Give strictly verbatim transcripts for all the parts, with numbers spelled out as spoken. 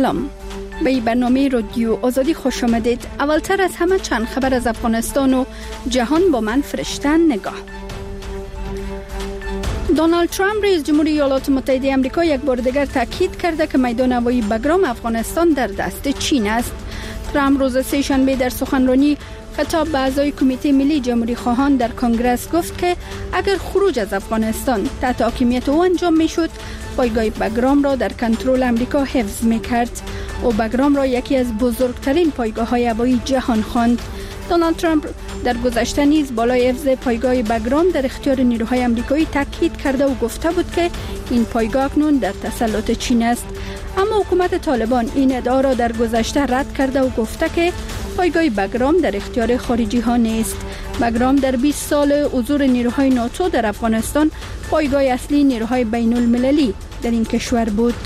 سلام، به برنامه رادیو آزادی خوش آمدید. اولتر از همه چند خبر از افغانستان و جهان با من فرشته نگاه. دونالد ترامپ رئیس جمهوری ایالات متحده آمریکا یک بار دیگر تاکید کرده که میدان هوایی بگرام افغانستان در دست چین است. ترامپ روز سه شنبه در سخنرانی خطاب به اعضای کمیته ملی جمهوری خواهان در کنگره گفت که اگر خروج از افغانستان تحت حاکمیت او انجام میشد، پایگاه بگرام را در کنترل آمریکا حفظ میکرد. او بگرام را یکی از بزرگترین پایگاه‌های هوایی جهان خواند. دونالد ترامپ در گذشته نیز بالای حفظ پایگاه بگرام در اختیار نیروهای آمریکایی تاکید کرده و گفته بود که این پایگاه اکنون در تسلط چین است. اما حکومت طالبان این ادعا را در گذشته رد کرده و گفته که پایگاه بگرام در اختیار خارجی ها نیست. بگرام در بیست سال حضور نیروهای ناتو در افغانستان پایگاه اصلی نیروهای بین المللی در این کشور بود.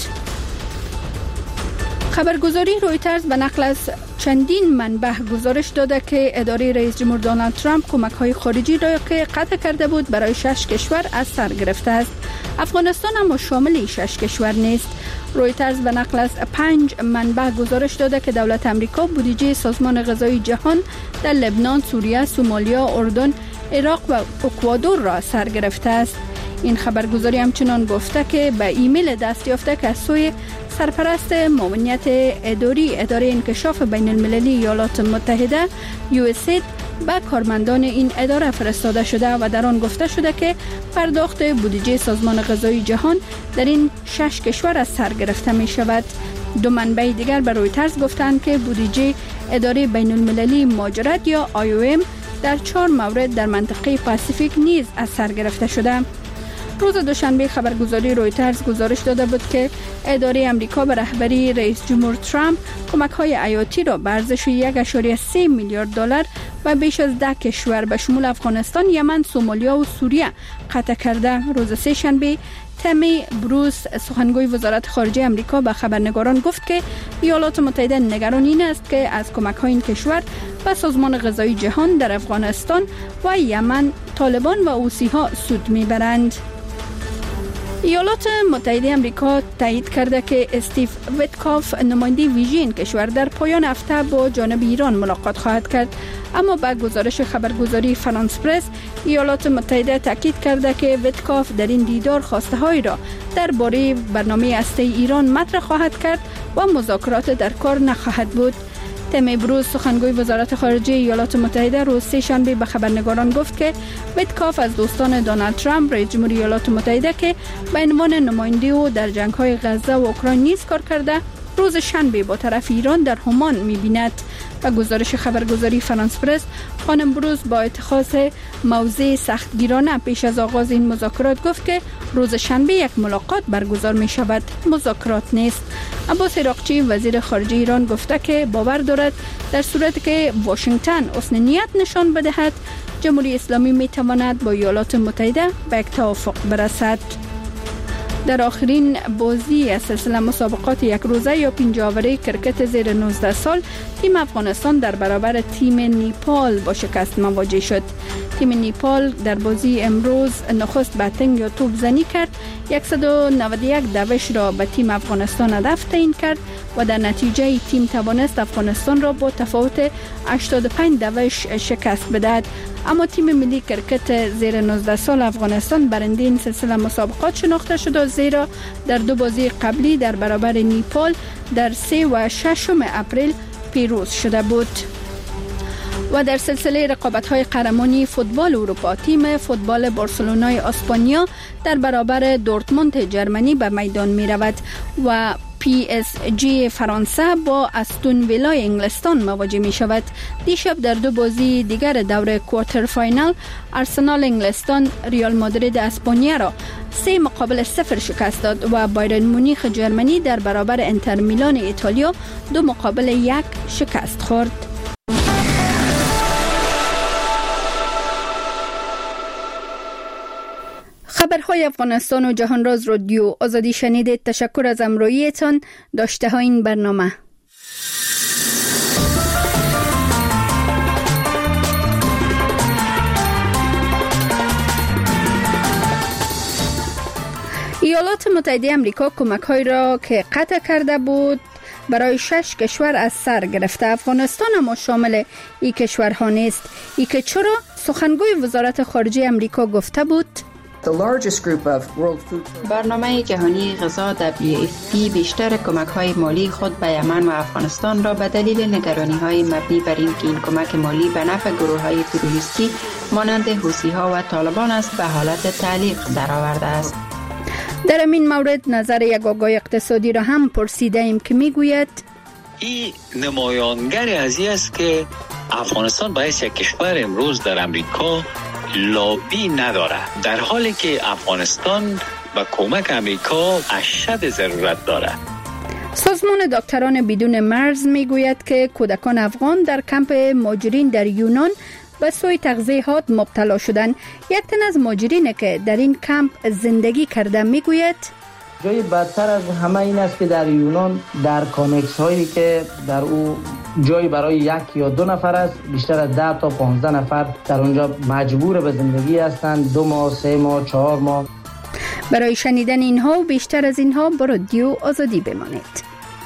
خبرگزاری رویترز به نقل از چندین منبع گزارش داده که اداره رئیس جمهور دونالد ترامپ کمک‌های خارجی را که قطع کرده بود برای شش کشور از سر گرفته است. افغانستان اما شامل شش کشور نیست. رویترز به نقل از پنج منبع گزارش داده که دولت آمریکا بودجه سازمان غذایی جهان در لبنان، سوریه، سومالیا، اردن، عراق و اکوادور را سر گرفته است. این خبرگزاری همچنان گفته که به ایمیل دست یافته که از سوی سرپرست معاونیت اداری اداره انکشاف بین المللی ایالات متحده یو اس اید به کارمندان این اداره فرستاده شده و در آن گفته شده که پرداخت بودجه سازمان غذایی جهان در این شش کشور از سر گرفته می شود. دو منبع دیگر به رویترز گفتند که بودجه اداره بین المللی مهاجرت یا آی او ام در چهار مورد در منطقه پاسیفیک نیز از سر گرفته شده. روز دوشنبه خبرگزاری رویترز گزارش داده بود که اداره آمریکا به رهبری رئیس جمهور ترامپ کمک‌های حیاتی را به ارزش یک و سه میلیارد دلار و بیش از ده کشور به شمول افغانستان، یمن، سومالیا و سوریه قطع کرده. روز سه شنبه تمی بروس سخنگوی وزارت خارجه آمریکا به خبرنگاران گفت که ایالات متحده نگران این است که از کمک‌های این کشور به سازمان غذایی جهان در افغانستان و یمن طالبان و حوثی‌ها سود می‌برند. ایالات متحده آمریکا تایید کرده که استیو ویتکاف نماینده ویژه این کشور در پایان هفته با جانب ایران ملاقات خواهد کرد. اما با گزارش خبرگزاری فرانس پرس، ایالات متحده تاکید کرده که ویتکاف در این دیدار خواسته‌هایی را درباره برنامه هسته‌ای ایران مطرح خواهد کرد و مذاکرات در کار نخواهد بود. تمی بروس سخنگوی وزارت خارجه ایالات متحده روز سه شنبه به خبرنگاران گفت که ویتکاف از دوستان دونالد ترامپ رئیس جمهور ایالات متحده که به عنوان نماینده او در جنگ‌های غزه و اوکراین نیز کار کرده، روز شنبه با طرف ایران در همان می‌بیند. و گزارش خبرگزاری فرانس پرس، خانم بروس با اتخاذ موضع سختگیرانه پیش از آغاز این مذاکرات گفت که روز شنبه یک ملاقات برگزار می شود، مذاکرات نیست. عباس عراقچی وزیر خارجه ایران گفته که باور دارد در صورتی که واشنگتن حسن نیت نشان بدهد، جمهوری اسلامی می تواند با ایالات متحده به یک توافق برسد. در آخرین بازی از سلسله مسابقات یک روزه یا پنجاوره کرکت زیر نوزده سال، تیم افغانستان در برابر تیم نیپال با شکست مواجه شد. تیم نیپال در بازی امروز نخست باتنگ یا توپ زنی کرد، صد و نود و یک دوش را به تیم افغانستان هدف تعیین کرد و در نتیجه تیم توانست افغانستان را با تفاوت هشتاد و پنج دوش شکست بدهد. اما تیم ملی کرکت زیر نوزده سال افغانستان برنده این سلسله مسابقات شناخته شد، زیرا در دو بازی قبلی در برابر نیپال در سه و ششم اپریل پیروز شده بود. و در سلسله رقابت‌های قهرمانی فوتبال اروپا، تیم فوتبال بارسلونای اسپانیا در برابر دورتموند جرمنی به میدان می‌رود و پی اس جی فرانسه با استون ویلای انگلستان مواجه می شود. دیشب در دو بازی دیگر دور کوارتر فاینال، آرسنال انگلستان ریال مادرید اسپانیا را سه مقابل صفر شکست داد و بایرن مونیخ جرمنی در برابر انتر میلان ایتالیا دو مقابل یک شکست خورد. خبرهای افغانستان و جهان راز رادیو آزادی شنیدید. تشکر از همراهیتان. داشته ها این برنامه. ایالات متحده آمریکا کمک‌های را که قطع کرده بود برای شش کشور از سر گرفته. افغانستان هم شامل این کشورها نیست. ای که چرا؟ سخنگوی وزارت خارجه امریکا گفته بود برنامه جهانی غذا دبلیو اف پی بیشتر کمک‌های مالی خود به یمن و افغانستان را به دلیل نگرانی‌های مبنی بر اینکه این کمک مالی به نفع گروه‌های تروریستی مانند حوثی‌ها و طالبان است به حالت تعلیق درآورده است. در این مورد نظر یک آگاه اقتصادی را هم پرسیده ایم که میگوید این نمایانگر از این است که افغانستان باعث یک کشور امروز در امریکا لابی نداره، در حالی که افغانستان با کمک امریکا اشد ضرورت داره. سازمان دکتران بدون مرز میگوید که کودکان افغان در کمپ مهاجرین در یونان به سوی تغذیهات مبتلا شدند. یک تن از مهاجرین که در این کمپ زندگی کرده میگوید جای بدتر از همه این است که در یونان در کانکس هایی که در او جای برای یک یا دو نفر است، بیشتر از ده تا پانزده نفر در اونجا مجبور به زندگی هستند، دو ماه، سه ماه، چهار ماه. برای شنیدن اینها و بیشتر از اینها با رادیو آزادی بمانید.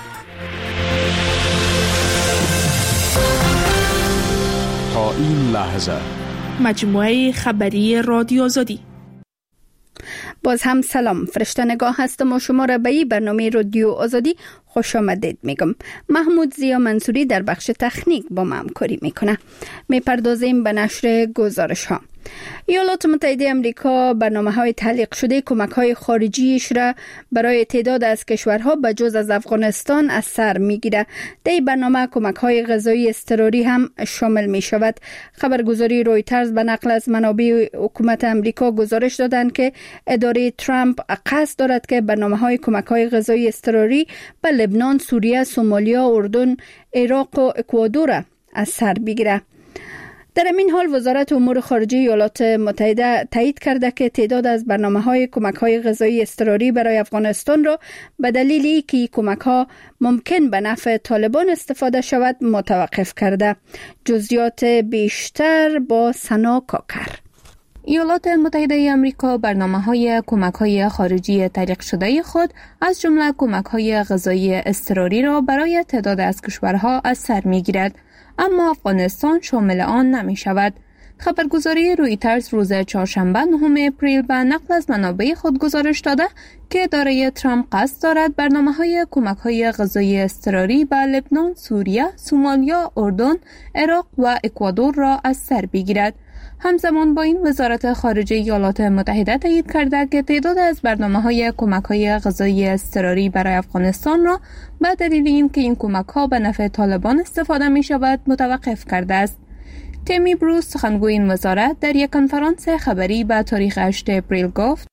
تا این لحظه مجموعه خبری رادیو آزادی. باز هم سلام، فرشته نگاه هستم و شما را به این برنامه رادیو آزادی خوش آمدید میگم. محمود زیا منصوری در بخش تکنیک با ما همکاری میکنه. میپردازیم به نشر گزارش ها. ایالات متحده آمریکا برنامه‌های تعلیق شده کمک‌های خارجیش را برای تعداد از کشورها به جز از افغانستان از سر می‌گیرد. در این برنامه کمک‌های غذایی اضطراری هم شامل می‌شود. خبرگزاری رویترز به نقل از منابع حکومت آمریکا گزارش دادند که اداره ترامپ قصد دارد که برنامه‌های کمک‌های غذایی اضطراری به لبنان، سوریه، سومالیا، اردن، عراق و اکوادور از سر بگیرد. در این حال وزارت امور خارجه ایالات متحده تایید کرده که تعداد از برنامه‌های کمک‌های غذایی اضطراری برای افغانستان را به دلیل اینکه کمک‌ها ممکن به نفع طالبان استفاده شود متوقف کرده. جزئیات بیشتر با سنا کاکر. ایالات متحده آمریکا برنامه‌های کمک‌های خارجی تعلیق شده خود از جمله کمک‌های غذایی اضطراری را برای تعداد از کشورها از سر می‌گیرد، اما افغانستان شامل آن نمی شود. خبرگزاری رویترز روز چهارشنبه نهم اپریل به نقل از منابع خود گزارش داده که اداره ترامپ قصد دارد برنامه‌های کمک‌های غذایی اضطراری به لبنان، سوریه، سومالیا، اردن، عراق و اکوادور را از سر بگیرد. همزمان با این وزارت خارجه ایالات متحده تایید کرده که تعداد از برنامه‌های کمک‌های غذایی اضطراری برای افغانستان را به دلیل اینکه این کمک‌ها به نفع طالبان استفاده می‌شود متوقف کرده است. تیمی بروس سخنگوی این وزارت در یک کنفرانس خبری به تاریخ هشتم اپریل گفت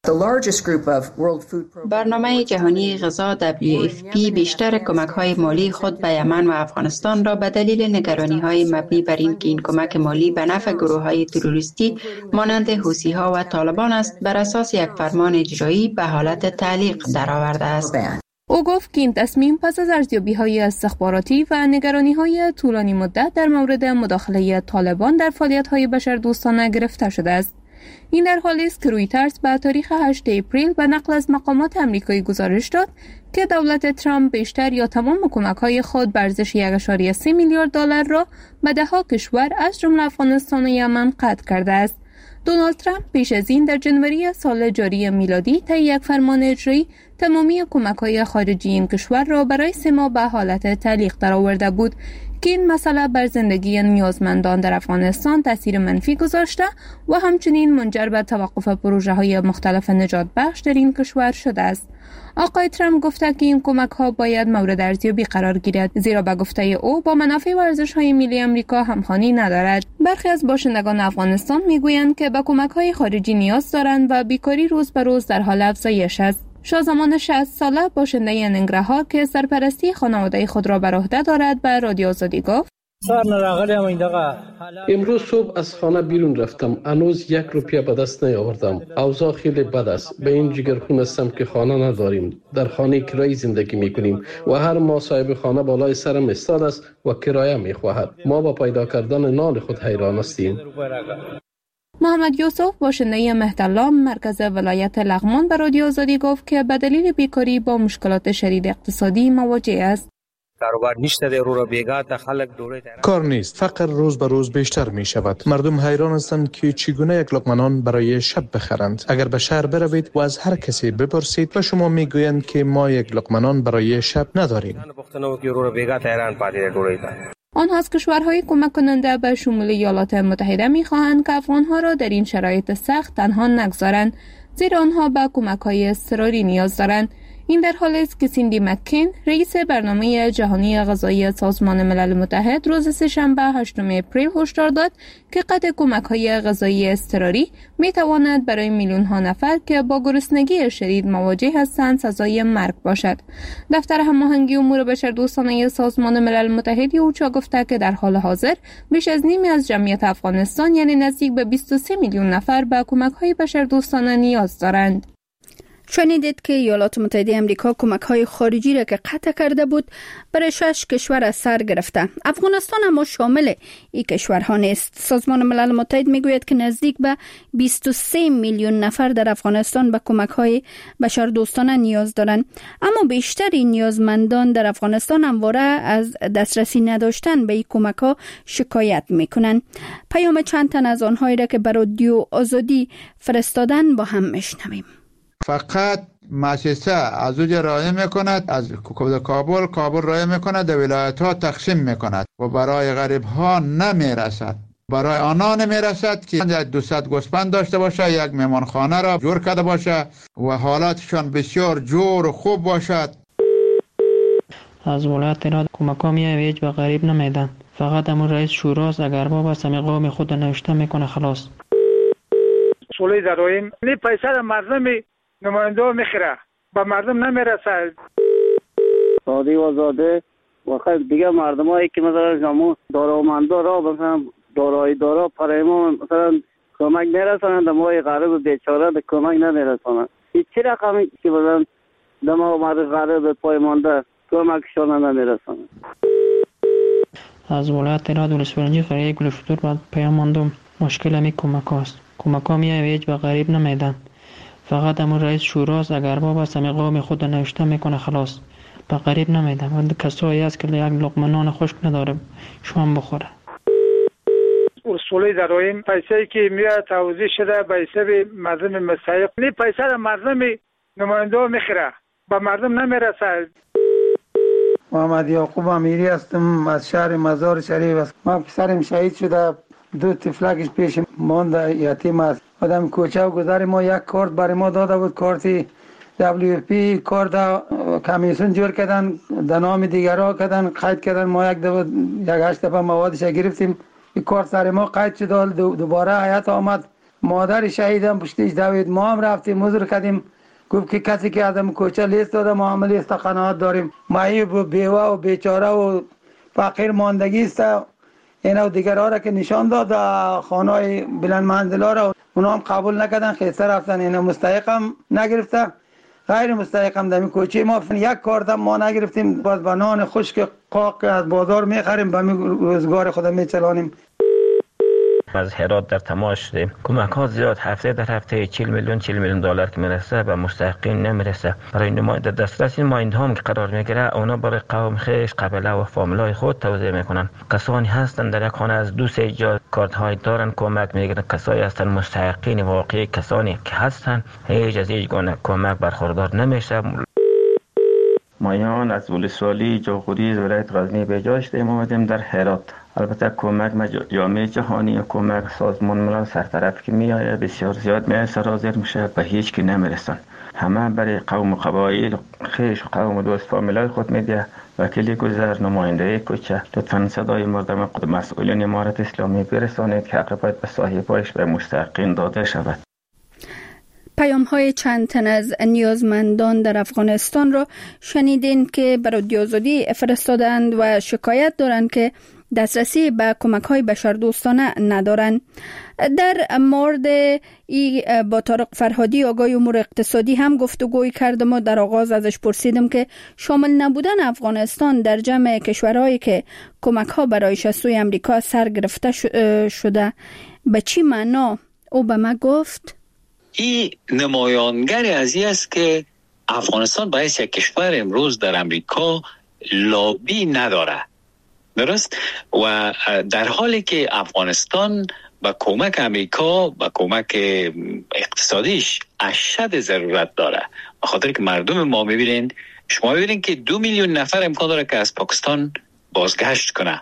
برنامه جهانی غذا دبلیو اف پی بیشتر کمک‌های مالی خود به یمن و افغانستان را به دلیل نگرانی‌های مبنی بر اینکه این کمک مالی به نفع گروه‌های تروریستی مانند حوثی‌ها و طالبان است بر اساس یک فرمان اجرایی به حالت تعلیق درآورده است. او گفت که این تصمیم پس از ارزیابی‌های استخباراتی و نگرانی‌های طولانی مدت در مورد مداخله طالبان در فعالیت‌های بشردوستانه گرفته شده است. این در حالی است که رویترز به تاریخ هشتم اپریل به نقل از مقامات آمریکایی گزارش داد که دولت ترامپ بیشتر یا تمام کمک‌های خود به ارزش یک ممیز سه میلیارد دلار را به ده‌ها کشور از جمله افغانستان و یمن قطع کرده است. دونالد ترامپ پیش از این در جنوری سال جاری میلادی طی یک فرمان اجرایی تمامی کمک‌های خارجی این کشور را برای سه ماه به حالت تعلیق درآورده بود که این مسئله بر زندگی نیازمندان در افغانستان تاثیر منفی گذاشته و همچنین منجر به توقف پروژه‌های مختلف نجات بخش در این کشور شده است. آقای ترامپ گفته که این کمک‌ها باید مورد ارزیابی قرار گیرد، زیرا به گفته او با منافع و ارزش‌های ملی آمریکا همخوانی ندارد. برخی از باشندگان افغانستان می‌گویند که به کمک‌های خارجی نیاز دارند و بیکاری روز به روز در حال افزایش است. شازمان شصت ساله باشنده ننگرهار که سرپرستی خانواده خود را بر عهده دارد به رادیو آزادی گفت: امروز صبح از خانه بیرون رفتم، هنوز یک روپیه به دست نیاوردم. اوضاع خیلی بد است. به این جگرخون هستم که خانه نداریم. در خانه کرایی زندگی میکنیم و هر ماه صاحب خانه بالای سرم ایستاده است و کرایه میخواهد. ما با پیدا کردن نان خود حیران هستیم. محمد یوسف باشنده مهدالله مرکز ولایت لغمان به رادیو آزادی گفت که به دلیل بیکاری با مشکلات شدید اقتصادی مواجه است. کاروبار نشته در رو بیگا تا خلق دوره کار نیست، فقر روز به روز بیشتر می شود. مردم حیران هستند که چگونه یک لقمه نان برای شب بخرند. اگر به شهر بروید و از هر کسی بپرسید و شما میگویند که ما یک لقمه نان برای شب نداریم. آنها از کشورهای کمک کننده به شمول ایالات متحده می‌خواهند که افغان‌ها را در این شرایط سخت تنها نگذارند، زیرا آنها به کمک‌های اضطراری نیاز دارند. این در حالی است که سیندی مکین، رئیس برنامه جهانی غذایی سازمان ملل متحد، روز سه‌شنبه هشتم اپریل هشدار داد که قطع کمک‌های غذایی اضطراری می‌تواند برای میلیون‌ها نفر که با گرسنگی شدید مواجه هستند سزای مرگ باشد. دفتر هماهنگی امور بشردوستانه سازمان ملل متحد اوچا گفته که در حال حاضر بیش از نیمی از جمعیت افغانستان، یعنی نزدیک به بیست و سه میلیون نفر، به کمک‌های بشردوستانه نیاز دارند. شنیدید که ایالات متحده آمریکا کمک‌های خارجی را که قطع کرده بود برای شش کشور از سر گرفته. افغانستان اما شامل این کشورها نیست. سازمان ملل متحد میگوید که نزدیک به بیست و سه میلیون نفر در افغانستان به کمک‌های بشردوستانه نیاز دارند، اما بیشتر این نیازمندان در افغانستان همواره از دسترسی نداشتن به این کمک‌ها شکایت میکنند. پیام چند تن از آنهایی را که برای رادیو آزادی فرستادن با هم میشنویم. فقط مؤسسه از اوج رای میکند، از کابل کابل رای میکند، در ولایت ها تقسیم میکند و برای غریب ها نمیرسد. برای آنها نمیرسد که دویست گوسفند داشته باشه، یک مهمانخانه را جور کرده باشه و حالاتشان بسیار جور و خوب باشد. از ولایت را کمک‌ها میایید به غریب نمیدن. فقط همون رئیس شوراست، اگر بابا سمی قوم خود نوشته میکنه خلاص. سولی داریم نی پیسه مردمی نماینده میخره با مردم نمیرسه. سادی و زاده و خیلی دیگه مردم هایی که مثلا جامو دارامندا را مثلا دارایی دارا پرای ما مثلا کمک نرسانند، ما غریب بیچاره به کمک نمیرسانند. هیچ چی رقمی که مثلا دما مرد غریب پای مانده کمکشان نمیرسانند. از ولایت را دولسپرنجی خریه گلشتور بعد پیام ماندم مشکل همی کمک هاست. کمک ها میایید به غریب نمیدن. فقط همون رئیس شوراست، اگر بابا سمی قوم خود نوشته میکنه خلاص. به غریب نمیدن. و کسایی هست که یک لقمه نان خشک نداره شام بخوره. اصولی داریم پیسه‌ای که میاد توزیع شده به حساب مردم مستحق. نی پیسه را مردم نماینده میخره به مردم نمیرسه. محمد یعقوب امیری هستم از شهر مزار شریف است. من پسرم شهید شده، دو طفلکش پیش مانده یتیم است. آدم کوچه و گذر ما یک کارت برای ما داده بود، کارتی دبلیو پی کارت کمیسیون جور کردن، در نام دیگرها کردن، قید کردن. ما یک دو یک هشت دفعه موادش گرفتیم، این کارت سر ما قید شد. دوباره حیات آمد، مادر شهیدم پشتیش دوید، ما هم رفتیم عذر کردیم. گفت که کسی که آدم کوچه لیست داده ما هم لیست قناعت داریم. معیوب و بیوه و بیچاره و فقیر ماندگی است. اینا و دیگرها را که نشان داد خانه‌های بلند منزلا را اونا هم قبول نکردن، خیسته رفتن. اینا مستحق هم نگرفته، غیر مستحق هم دمی کوچه ما یک کارت ما نگرفتیم. باز با نان خشک قاق از بازار میخریم، به روزگار خود میچلانیم. از هرات در تماس شدیم. کمک ها زیاد هفته در هفته چهل میلیون چهل میلیون دلار که میرسه به مستحقین نمیرسه. برای نماینده دسترس این ماینده هم که قرار میگیره اونا برای قوم خیش قبیله و فامیلای خود توزیع میکنن. کسانی هستن در یک خانه از دو سه جا کارت های دارن کمک میگیرن. کسایی هستن مستحقین واقعی، کسانی که هستن هیچ از هیچ گونه کمک برخوردار نمیشه. مایان از ولسوالی جاغوری ولایت غزنی به جا شدیم آمدیم در هرات. البته کمک جامعه جهانی و کمک سازمان ملل سرطرف که میایه بسیار زیاد میایه سرازیر میشه به هیچ کی نمیرسن. همه برای قوم و قبایل خیش و قوم و دوست فامیلای خود میده. وکیل گذر، نماینده کوچه، لطفاً صدای مردم خود مسئولین امارت اسلامی برسانید که حق باید به صاحبایش به مستحقین داده شود. پیام های چند تن از نیازمندان در افغانستان را شنیدین که برای رادیو آزادی فرستادند و شکایت دارند که دسترسی به کمک های بشردوستانه ندارند. در مورد ای با طارق فرهادی آگاه امور اقتصادی هم گفتگوی کردم و در آغاز ازش پرسیدم که شامل نبودن افغانستان در جمع کشورهایی که کمک ها برایش از سوی امریکا سر گرفته شده به چی معنا؟ او به ما گفت این نمایانگر از این است که افغانستان باعث یک کشور امروز در امریکا لابی نداره. درست؟ و در حالی که افغانستان با کمک امریکا با کمک اقتصادیش اشد ضرورت داره، به خاطر که مردم ما میبینید، شما میبینید که دو میلیون نفر امکان داره که از پاکستان بازگشت کنه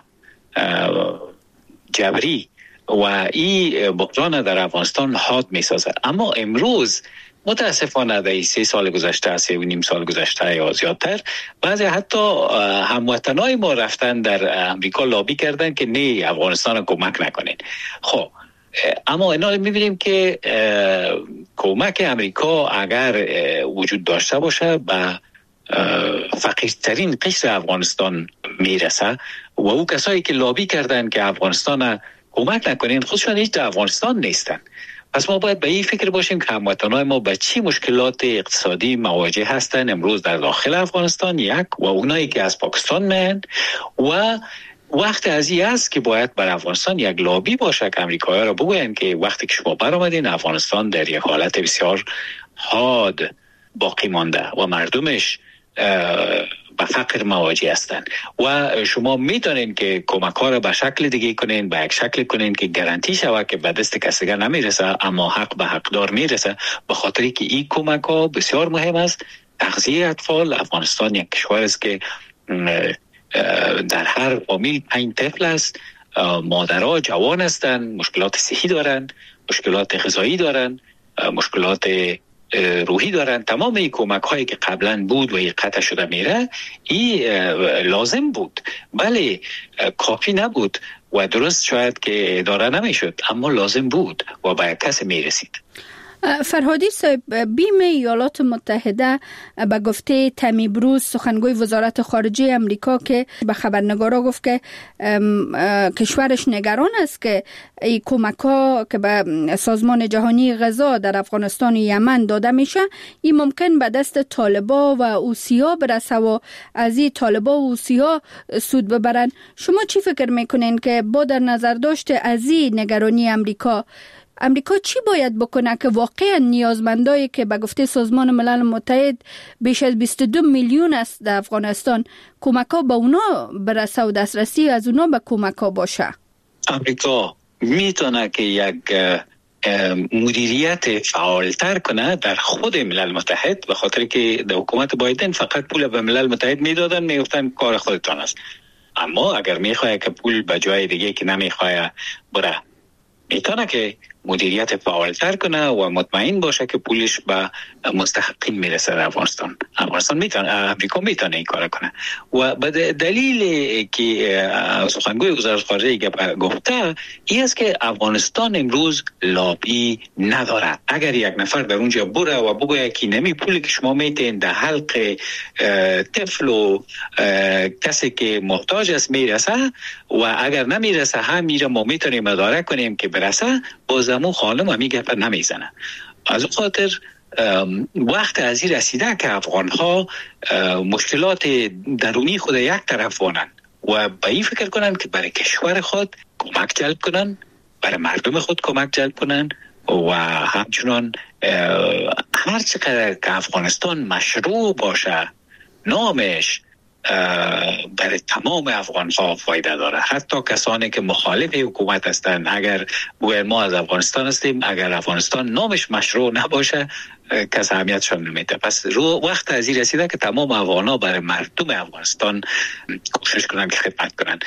جبری و این بحران در افغانستان حاد میسازه. اما امروز متاسفانه در سه سال گذشته، سه و نیم سال گذشته یا زیادتر، بعضی حتی هموطنای ما رفتن در امریکا لابی کردن که نه افغانستان رو کمک نکنین. خب اما اینا رو میبینیم که کمک امریکا اگر وجود داشته باشه به فقیرترین قشر افغانستان میرسه و او کسایی که لابی کردن که افغانستان کمک نکنین خودشان هیچ در افغانستان نیستن. پس ما باید به این فکر باشیم که هموطنان ما به چی مشکلات اقتصادی مواجه هستن امروز در داخل افغانستان، یک، و اونایی که از پاکستان میان، و وقت از این است که باید بر افغانستان یک لابی باشه که امریکایی‌ها را بگوین که وقتی که شما برآمدین افغانستان در یک حالت بسیار حاد باقی مانده و مردمش به فقر مواجه هستند و شما میتونین که کمک ها را به شکل دیگه کنین، به یک شکل کنین که گارانتی شود که به دست کسی دیگر نمیرسه اما حق به حقدار میرسه، به خاطر که این کمک ها بسیار مهم است. تغذیه اطفال، افغانستان یک کشور است که در هر فامیل پنج طفل است، مادرها جوان هستند، مشکلات صحی دارند، مشکلات غذایی دارند، مشکلات روحی دارن. تمام این کمک هایی که قبلا بود و این قطع شده میره، این لازم بود، ولی کافی نبود و درست شاید که اداره نمیشد، اما لازم بود و به کسی میرسید. فرهادی صاحب، بیم ایالات متحده به گفته تمی بروز سخنگوی وزارت خارجه امریکا که به خبرنگارا گفت که کشورش نگران است که این کمک‌ها که به سازمان جهانی غذا در افغانستان و یمن داده میشه این ممکن به دست طالبا و اوسیا برسه و از این طالبا و اوسیا سود ببرن. شما چی فکر میکنین که با در نظر داشته از این نگرانی امریکا، امریکا چی باید بکنه که واقعا نیازمندایی که به گفته سازمان ملل متحد بیش از بیست و دو میلیون است در افغانستان، کمک‌ها به اونا برسه و دسترسی از اونا به کمک‌ها باشه؟ امریکا میتونه که یک مدیریت فعالتر کنه در خود ملل متحد، به خاطر که در حکومت بایدن فقط پول به ملل متحد میدادن، میگفتن کار خودتان است. اما اگر میخواه که پول به جای دیگه که نمیخواه بره، میتونه که مدیریت فعالتر کنه و مطمئن باشه که پولش به مستحقین میرسه در افغانستان. افغانستان میتونه، امریکا میتونه این کار کنه و به دلیل که سخنگوی وزارت خارجه گفته این است که افغانستان امروز لابی نداره. اگر یک نفر در اونجا بره و بگه که نمی پولی که شما میتین در حلق طفل و کسی که محتاج است میرسه و اگر نمیرسه هم میره ما میتونیم اداره کنیم که برسه، بازمون خانم همی گفت نمیزنه. از اون خاطر وقت از این رسیده که افغان ها مشکلات درونی خود یک طرف وانن و به این فکر کنن که برای کشور خود کمک جلب کنن، برای مردم خود کمک جلب کنن و همچنان هر چقدر که افغانستان مشروع باشه نامش برای تمام افغان ها فایده داره. حتی کسانی که مخالف حکومت هستند اگر بگوین ما از افغانستان هستیم، اگر افغانستان نامش مشروع نباشه کس اهمیتشان نمیده. پس رو وقت از این رسیده که تمام افغان ها برای مردم افغانستان کوشش کنن که خدمت کنن.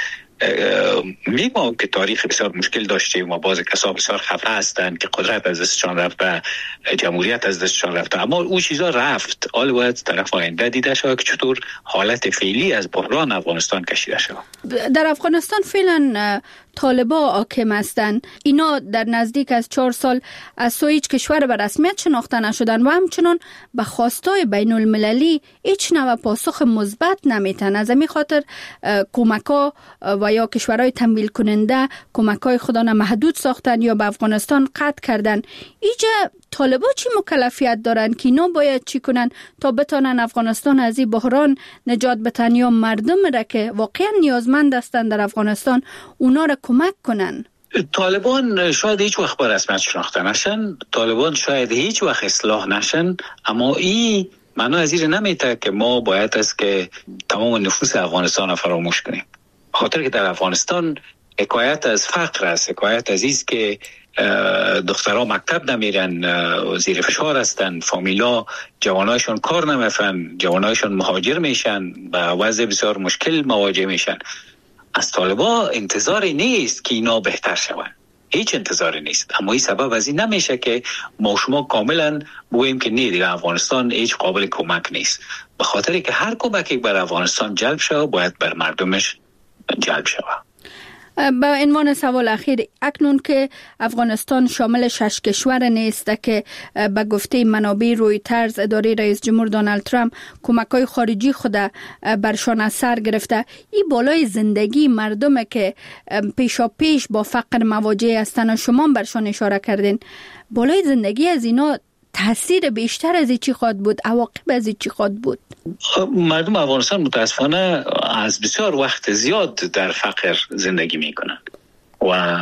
میگم که تاریخ بسیار مشکل داشتیم و باز کسا بسیار خفه هستند که قدرت از دستشان رفته، جمهوریت از دستشان رفته، اما او چیزا رفت. حالا باید طرف آینده دیده شود که چطور حالت فعلی از بحران افغانستان کشیده شود. در افغانستان فعلا طالبا حاکم هستند. اینا در نزدیک از چهار سال از سوی هیچ کشور به رسمیت شناخته نشدن و همچنان به خواستای بین المللی هیچ نوع پاسخ مثبت نمیتن. از همین خاطر کمک‌ها و یا کشورهای تمویل کننده کمک‌های خودانه محدود ساختن یا به افغانستان قطع کردن. ایجا طالبا چی مکلفیت دارن که اینا باید چی کنن تا بتانن افغانستان از این بحران نجات بدن یا مردم را که واقعا نیازمند هستن در افغانستان اونا را کمک کنن؟ طالبان شاید هیچ وقت به رسمیت شناخته نشن، طالبان شاید هیچ وقت اصلاح نشن، اما این معنا از این نمیده که ما باید است که تمام نفوس افغانستان را فراموش کنیم. خاطر که در افغانستان حکایت از فقر است، حکایت از این که دخترها مکتب نمیرن، زیر فشار هستن، فامیلا جوانایشون کار نمیفن، جوانایشون مهاجر میشن، با وضع بسیار مشکل مواجه میشن. از طالبا انتظاری نیست که اینا بهتر شوند، هیچ انتظاری نیست. اما این سبب از این نمیشه که ما شما کاملا بگوییم که نه دیگه افغانستان هیچ قابل کمک نیست. به خاطر که هر کمکی بر افغانستان جلب شود باید بر مردمش جلب شود. با عنوان سوال اخیر، اکنون که افغانستان شامل شش کشور نیست که به گفته منابع رویترز اداره رئیس جمهور دونالد ترامپ کمک‌های خارجی خود برشان از سر گرفته، این بالای زندگی مردم که پیشا پیش با فقر مواجه هستند، شما برشان اشاره کردین، بالای زندگی از اینا تاثیر بیشتر از چی خواهد بود؟ عواقب از چی خواهد بود؟ مردم افغانستان متاسفانه از بسیار وقت زیاد در فقر زندگی میکنن و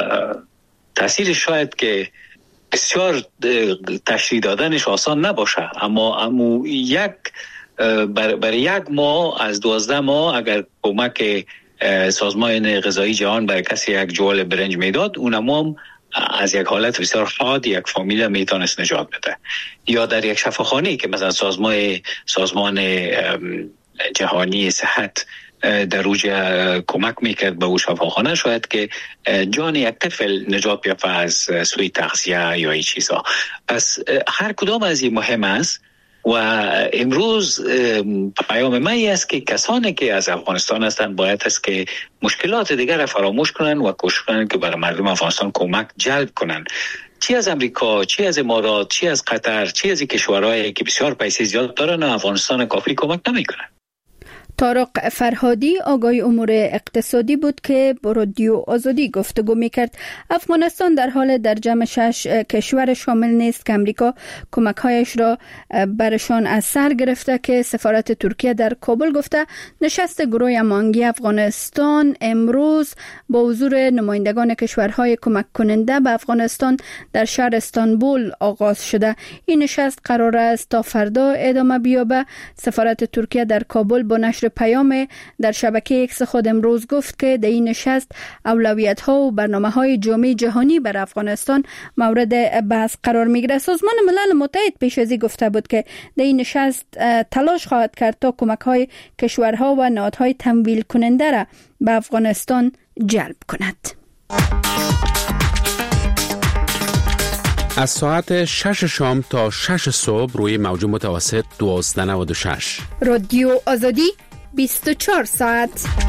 تاثیر شاید که بسیار تشریح دادنش آسان نباشه، اما اما یک بر, بر یک ماه از دوازده ماه اگر کمک سازمان غذایی جهان برای کسی یک جوال برنج میداد، اونم هم از یک حالت بسیار حاد یک فامیل میتونست نجات بده. یا در یک شفاخانه که مثلا سازمان سازمان جهانی صحت در روز کمک میکرد به او شفاخانه، شاید که جان یک طفل نجات بیافته از سوی تغذیه یا این چیزا. پس هر کدام از این مهم است و امروز پیام من است که کسانی که از افغانستان هستند باید است که مشکلات دیگر را فراموش کنند و کوشش کنند که برای مردم افغانستان کمک جلب کنند، چی از امریکا، چی از امارات، چی از قطر، چی از کشورهایی که بسیار پیسه زیاد دارن و افغانستان کافی کمک نمیکنند. طارق فرهادی آگاه امور اقتصادی بود که با رادیو آزادی گفتگو میکرد. افغانستان در حال در جمع شش کشور شامل نیست که امریکا کمک‌هایش را برشان از سر گرفته که سفارت ترکیه در کابل گفته نشست گروه هماهنگی افغانستان امروز با حضور نمایندگان کشورهای کمک کننده به افغانستان در شهر استانبول آغاز شده. این نشست قرار است تا فردا ادامه بیابه. سفارت ترکیه در کابل با نشر پیام در شبکه ایکس خود امروز گفت که در این نشست اولویت‌ها و برنامه‌های جامع جهانی بر افغانستان مورد بحث قرار می‌گیرد. سازمان ملل متحد پیش از این گفته بود که در این نشست تلاش خواهد کرد تا کمک‌های کشورها و نهادهای تمویل کننده را به افغانستان جلب کند. از ساعت شش شام تا شش صبح روی موج متوسط دوازده نود و شش رادیو آزادی بیست و چهار ساعت.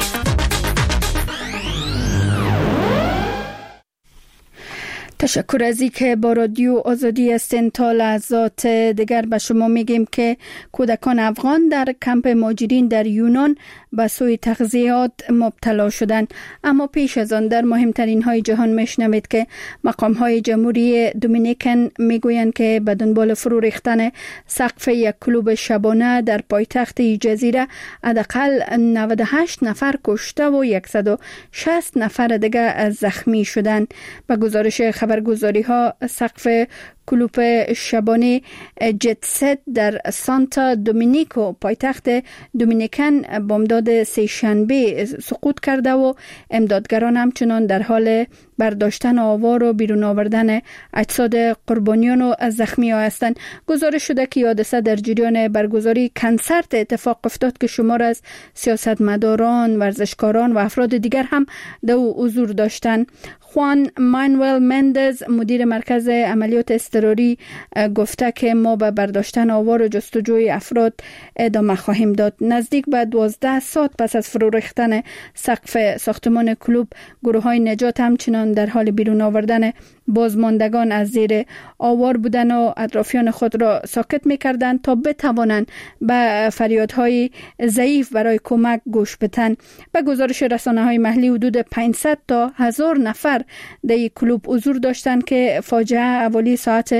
تشکر از این که با رادیو آزادی هستین. تا لحظات دیگر به شما میگیم که کودکان افغان در کمپ مهاجرین در یونان به سوی تغذیات مبتلا شدند. اما پیش از آن در مهمترین های جهان میشنوید که مقام های جمهوری دومینیکن میگویند که به دنبال فرو ریختن سقف یک کلوب شبانه در پایتخت جزیره حداقل نود و هشت نفر کشته و صد و شصت نفر دیگر زخمی شدند. به گزارش خبرگزاری ها سقف کلوب شبانه جتست در سانتا دومینیکو پایتخت دومینیکن بامداد سه‌شنبه سقوط کرده و امدادگران همچنان در حال برداشتن آوار و بیرون آوردن اجساد قربانیان و زخمی ها هستند. گزارش شده که حادثه در جریان برگزاری کنسرت اتفاق افتاد که شمار از سیاستمداران، ورزشکاران و افراد دیگر هم در او حضور داشتند. خوان مانوئل مندز مدیر مرکز عملیات اضطراری گفته که ما به برداشتن آوار و جستجوی افراد ادامه خواهیم داد. نزدیک به دوازده ساعت پس از فرو ریختن سقف ساختمان کلوب، گروه های نجات همچنان در حال بیرون آوردن بازماندگان از زیر آوار بودن و اطرافیان خود را ساکت می‌کردند تا بتوانند به فریادهای ضعیف برای کمک گوش بدهند. به گزارش رسانه‌های محلی حدود پانصد تا هزار نفر در کلوب حضور داشتند که فاجعه حوالی ساعت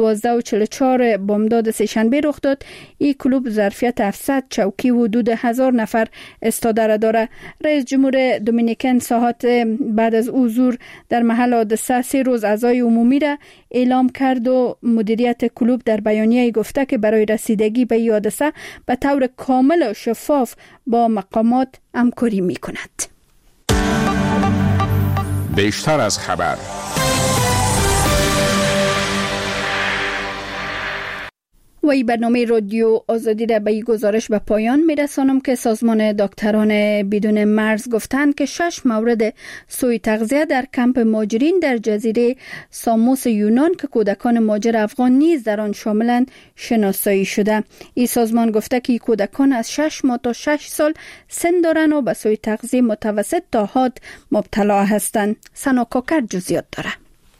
دوازده و چهل و چهار بامداد سه‌شنبه رخ داد. این کلوب ظرفیت هفتصد چوکی و حدود هزار نفر استاده را داره. رئیس جمهور دومینیکن ساعت بعد از حضور در محل حادثه سه روز اعضای عمومی را اعلام کرد و مدیریت کلوب در بیانیه گفته که برای رسیدگی به این حادثه به طور کامل و شفاف با مقامات همکاری می کند. بیشتر از خبر. و این برنامه رادیو آزادی را به این گزارش به پایان می رسانم که سازمان دکتران بدون مرز گفتند که شش مورد سوء تغذیه در کمپ مهاجرین در جزیره ساموس یونان که کودکان مهاجر افغان نیز در آن شاملند شناسایی شده. این سازمان گفته که این کودکان از شش ماه تا شش سال سن دارند و به سوء تغذیه متوسط تا حاد مبتلا هستند. سنا کاکر جزئیات داره.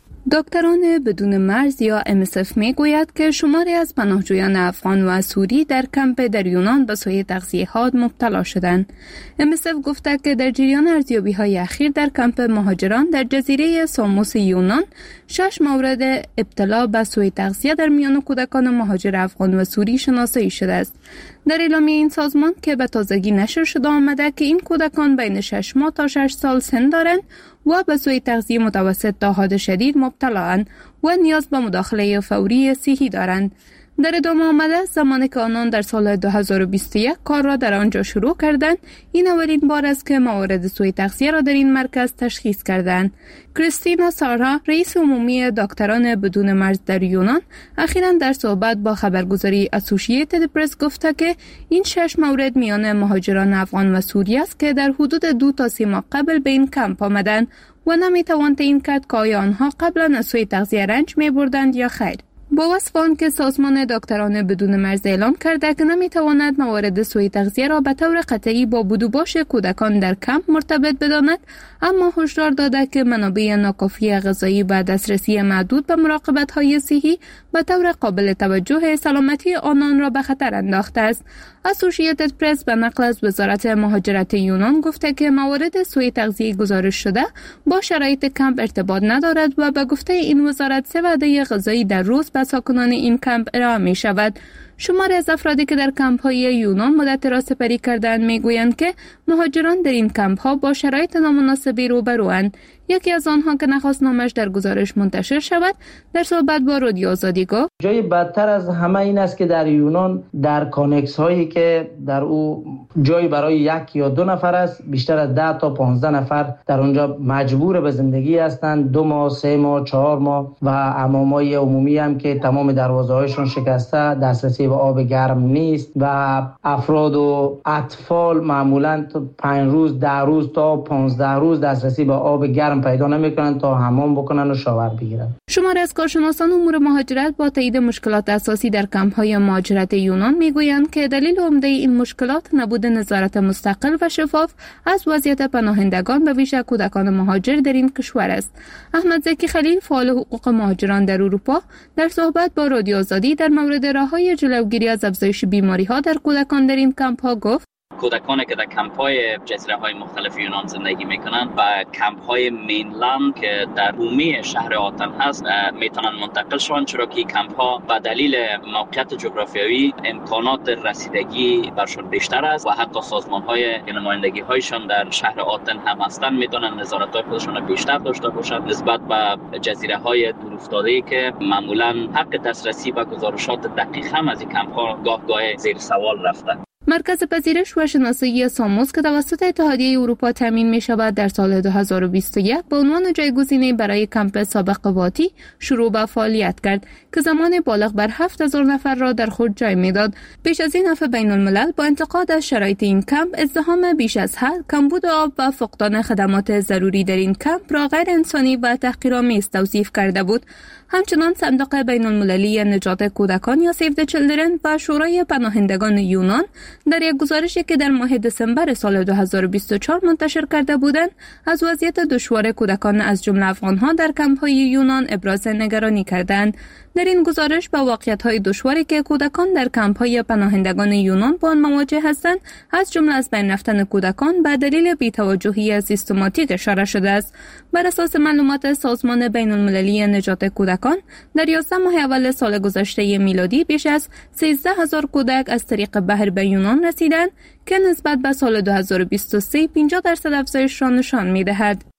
دکتران بدون مرز یا ام اس اف می گوید که شماری از پناهجویان افغان و سوری در کمپ در یونان به سوء تغذیه حاد مبتلا شدند. ام اس اف گفته که در جریان ارزیابی های اخیر در کمپ مهاجران در جزیره ساموس یونان شش مورد ابتلا به سوء تغذیه در میان کودکان مهاجر افغان و سوری شناسایی شده است. در اعلامیه این سازمان که به تازگی نشر شده آمده که این کودکان بین شش ماه تا شش سال سن دارند و به سوء تغذیه متوسط تا حاد شدید مبتلااند و نیاز به مداخله فوری صحی دارند. در ادامه آمده زمانی که آنان در سال دو هزار و بیست و یک کار را در آنجا شروع کردند، این اولین بار است که موارد سوء تغذیه را در این مرکز تشخیص کردند. کریستینا سارا، رئیس عمومی دکتران بدون مرز در یونان، اخیراً در صحبت با خبرگزاری اسوسییتد پرس گفته که این شش مورد میان مهاجران افغان و سوری است که در حدود دو تا سه ماه قبل به این کمپ آمدند و نمیتوان تعیین کرد که آیا آنها قبلا از سوء تغذیه رنج می‌بردند یا خیر. با وصف آن که سازمان دکتران بدون مرز اعلام کرده که نمیتواند موارد سوء تغذیه را به طور قطعی با بود و باش کودکان در کمپ مرتبط بداند، اما هشدار داده که منابع ناکافی غذایی و دسترسی محدود به مراقبت‌های صحی به طور قابل توجه سلامتی آنان را به خطر انداخته است. اسوسییتد پرس به نقل از وزارت مهاجرت یونان گفته که موارد سوء تغذیه گزارش شده با شرایط کمپ ارتباط ندارد و به گفته این وزارت سه وعده غذایی در روز به ساکنان این کمپ ارائه می شود. شماری از افرادی که در کمپ های یونان مدت را سپری کردند می گویند که مهاجران در این کمپ ها با شرایط نامناسبی روبروند. یکی از آنها که نخواست نامش در گزارش منتشر شود در صحبت با رادیو آزادی گفت جای بدتر از همه این است که در یونان در کانکس هایی که در او جای برای یک یا دو نفر است، بیشتر از ده تا پانزده نفر در اونجا مجبور به زندگی هستند. دو ماه، سه ماه، چهار ماه و حمامای عمومی هم که تمام دروازه هایشون شکسته، دسترسی به آب گرم نیست و افراد و اطفال معمولا پنج روز، ده روز تا پانزده روز دسترسی به آب گرم پیدا نمیکنن تا حمام بکنن و شاور بگیرن. شماری از کارشناسان امور مهاجرت با تایید مشکلات اساسی در کمپ‌های مهاجرت یونان میگویند که دلیل عمده این مشکلات نبود نظارت مستقل و شفاف از وضعیت پناهندگان به ویژه کودکان مهاجر در این کشور است. احمد زکی خلیل، فعال حقوق مهاجران در اروپا، در صحبت با رادیو آزادی در مورد راه‌های جلوگیری از افزایش بیماری‌ها در کودکان در این کمپ‌ها گفت کودکانی که در کمپ‌های جزیره‌های مختلف یونان زندگی می‌کنند و کمپ‌های مینلند که در بومی شهر آتن هست میتونن منتقل شوند، چرا که کمپ‌ها به دلیل موقعیت جغرافیایی امکانات رسیدگی برشون بیشتر است و حتی سازمان‌های نمایندگی‌هایشان در شهر آتن هم هستند میتونن نظارت‌های خودشون بیشتر داشته باشند نسبت به جزیره‌های دورافتاده‌ای که معمولاً حق دسترسی به گزارشات دقیق هم از این کمپ‌ها گاه گاه زیر سوال رفته. مرکز پذیرش و شناسایی ساموس که توسط اتحادیه اروپا تامین می شود در سال دو هزار و بیست و یک به عنوان جایگزینی برای کمپ سابق واتی شروع به فعالیت کرد که زمان بالغ بر هفت هزار نفر را در خود جای میداد. بیش از این نفع بین الملل با انتقاد از شرایط این کمپ، ازدحام بیش از حد، کمبود آب و فقدان خدمات ضروری در این کمپ را غیر انسانی و تحقیرآمیز توصیف کرده بود. همچنان صندوق بین المللی نجات کودکان یا سیو د چیلدرن و شورای پناهندگان یونان در یک گزارشی که در ماه دسامبر سال دو هزار و بیست و چهار منتشر کرده بودند از وضعیت دشوار کودکان از جمله افغان‌ها در کمپ‌های یونان ابراز نگرانی کردند. در این گزارش با واقعیت‌های دشواری که کودکان در کمپ‌های پناهندگان یونان با آن مواجه هستند، از جمله از بین رفتن کودکان به دلیل بی‌توجهی سیستماتیک اشاره شده است. بر اساس معلومات سازمان بین‌المللی نجات کودکان، در یازده ماه اول سال گذشته میلادی بیش از سیزده هزار کودک از طریق بحر به یونان رسیدند که نسبت به سال دو هزار و بیست و سه پنجاه درصد افزایش را نشان می‌دهد.